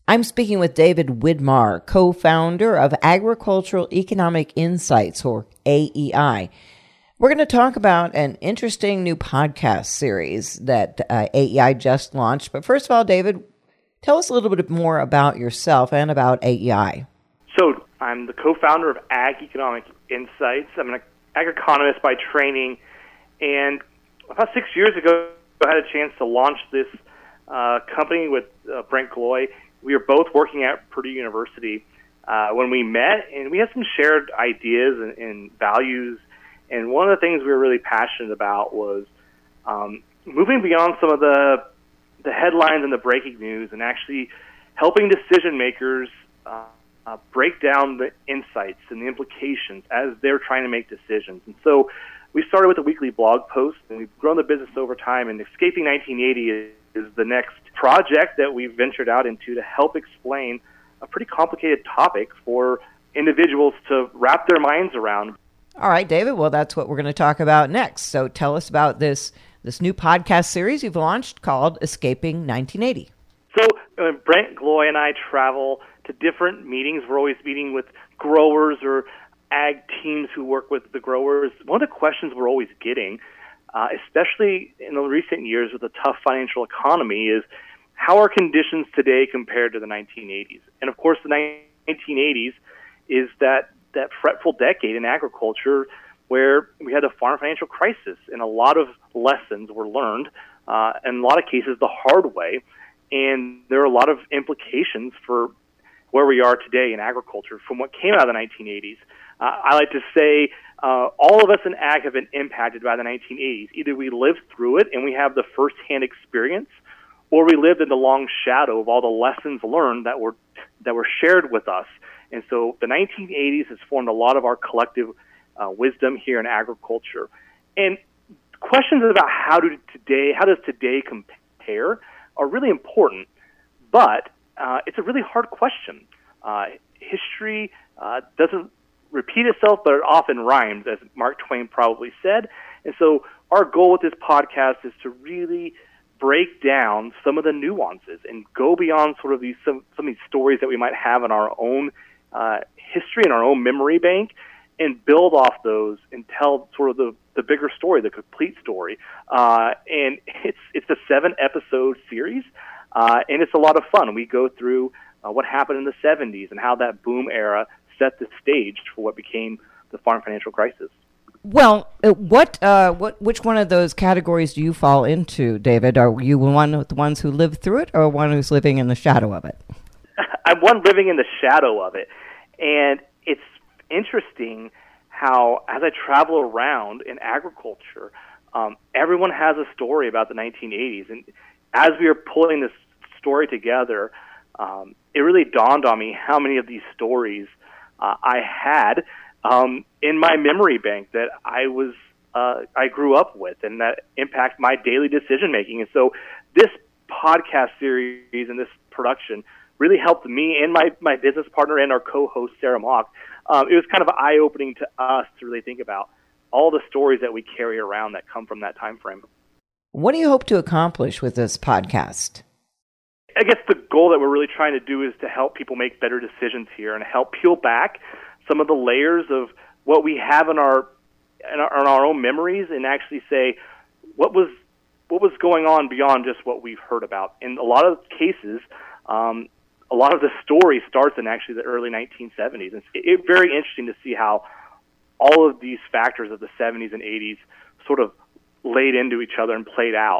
I'm speaking with David Widmar, co-founder of Agricultural Economic Insights, or AEI. We're going to talk about an interesting new podcast series that AEI just launched. But first of all, David, tell us a little bit more about yourself and about AEI. So I'm the co-founder of Ag Economic Insights. I'm an agroeconomist by training, and about 6 years ago, I had a chance to launch this company with Brent Gloy. We were both working at Purdue University when we met, and we had some shared ideas and values. And one of the things we were really passionate about was moving beyond some of the headlines and the breaking news, and actually helping decision makers break down the insights and the implications as they're trying to make decisions. And so we started with a weekly blog post, and we've grown the business over time. And Escaping 1980 is the next project that we've ventured out into to help explain a pretty complicated topic for individuals to wrap their minds around. All right, David. Well, that's what we're going to talk about next. So tell us about this new podcast series you've launched called Escaping 1980. So Brent Gloy and I travel to different meetings. We're always meeting with growers or ag teams who work with the growers. One of the questions we're always getting, especially in the recent years with a tough financial economy, is how are conditions today compared to the 1980s? And of course, the 1980s is that fretful decade in agriculture where we had a farm financial crisis, and a lot of lessons were learned, in a lot of cases the hard way. And there are a lot of implications for where we are today in agriculture from what came out of the 1980s. I like to say all of us in ag have been impacted by the 1980s. Either we lived through it and we have the firsthand experience, or we lived in the long shadow of all the lessons learned that were shared with us. And so the 1980s has formed a lot of our collective wisdom here in agriculture. And questions about how does today compare are really important, but it's a really hard question. History doesn't repeat itself, but it often rhymes, as Mark Twain probably said. And so our goal with this podcast is to really break down some of the nuances and go beyond sort of some of these stories that we might have in our own history and our own memory bank, and build off those and tell sort of the bigger story, the complete story. And it's a 7-episode series, and it's a lot of fun. We go through what happened in the 70s and how that boom era set the stage for what became the farm financial crisis. Well, which one of those categories do you fall into, David? Are you one of the ones who lived through it, or one who's living in the shadow of it? I'm one living in the shadow of it. And it's interesting how, as I travel around in agriculture, everyone has a story about the 1980s. And as we were pulling this story together, it really dawned on me how many of these stories I had in my memory bank that I grew up with, and that impact my daily decision making. And so this podcast series and this production really helped me and my business partner and our co-host Sarah Mock. It was kind of eye-opening to us to really think about all the stories that we carry around that come from that time frame. What do you hope to accomplish with this podcast? I guess the goal that we're really trying to do is to help people make better decisions here and help peel back some of the layers of what we have in our own memories, and actually say what was going on beyond just what we've heard about. In a lot of cases, a lot of the story starts in actually the early 1970s. And it's very interesting to see how all of these factors of the 70s and 80s sort of laid into each other and played out.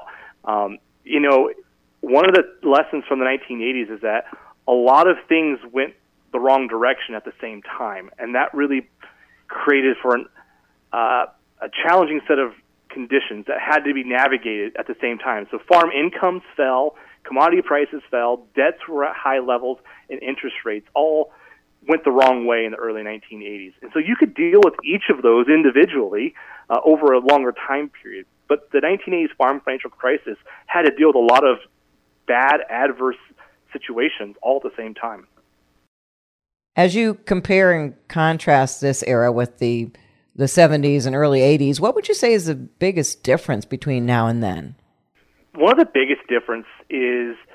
One of the lessons from the 1980s is that a lot of things went the wrong direction at the same time, and that really created for a challenging set of conditions that had to be navigated at the same time. So farm incomes fell, commodity prices fell, debts were at high levels, and interest rates all went the wrong way in the early 1980s. And so you could deal with each of those individually over a longer time period. But the 1980s farm financial crisis had to deal with a lot of bad, adverse situations all at the same time. As you compare and contrast this era with the 70s and early 80s, what would you say is the biggest difference between now and then? One of the biggest difference is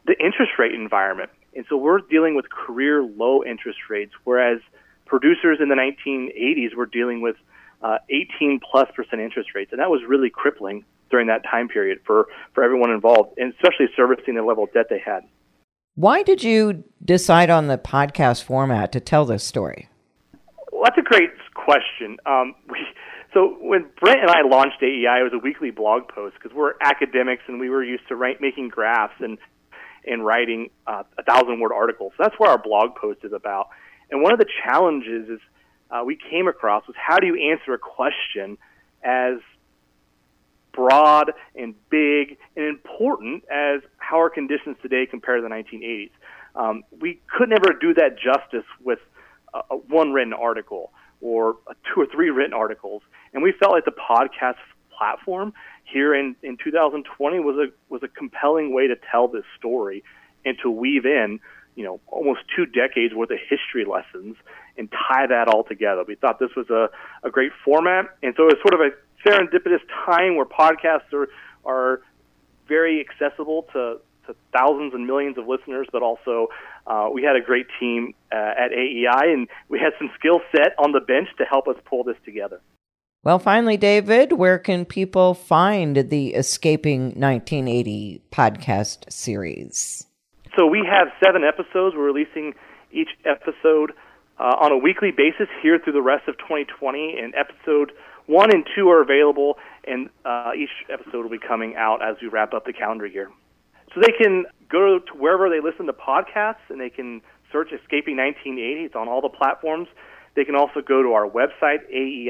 the interest rate environment. And so we're dealing with career low interest rates, whereas producers in the 1980s were dealing with 18+% interest rates. And that was really crippling during that time period for everyone involved, and especially servicing the level of debt they had. Why did you decide on the podcast format to tell this story? Well, that's a great question. So when Brent and I launched AEI, it was a weekly blog post because we're academics and we were used to making graphs and writing 1,000-word articles. So that's what our blog post is about. And one of the challenges is we came across was how do you answer a question as broad and big and important as how are conditions today compared to the 1980s. We could never do that justice with one written article or 2 or 3 written articles. And we felt like the podcast platform here in 2020 was a compelling way to tell this story and to weave in, almost 2 decades worth of history lessons and tie that all together. We thought this was a great format. And so it was sort of a serendipitous time where podcasts are very accessible to thousands and millions of listeners, but also we had a great team at AEI, and we had some skill set on the bench to help us pull this together. Well, finally, David, where can people find the Escaping 1980 podcast series? So we have 7 episodes. We're releasing each episode on a weekly basis here through the rest of 2020, and episode 1 and 2 are available, and each episode will be coming out as we wrap up the calendar year. So they can go to wherever they listen to podcasts, and they can search Escaping 1980. It's on all the platforms. They can also go to our website,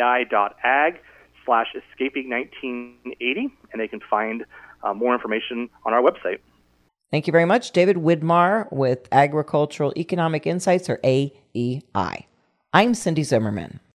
aei.ag/escaping1980, and they can find more information on our website. Thank you very much, David Widmar with Agricultural Economic Insights, or AEI. I'm Cindy Zimmerman.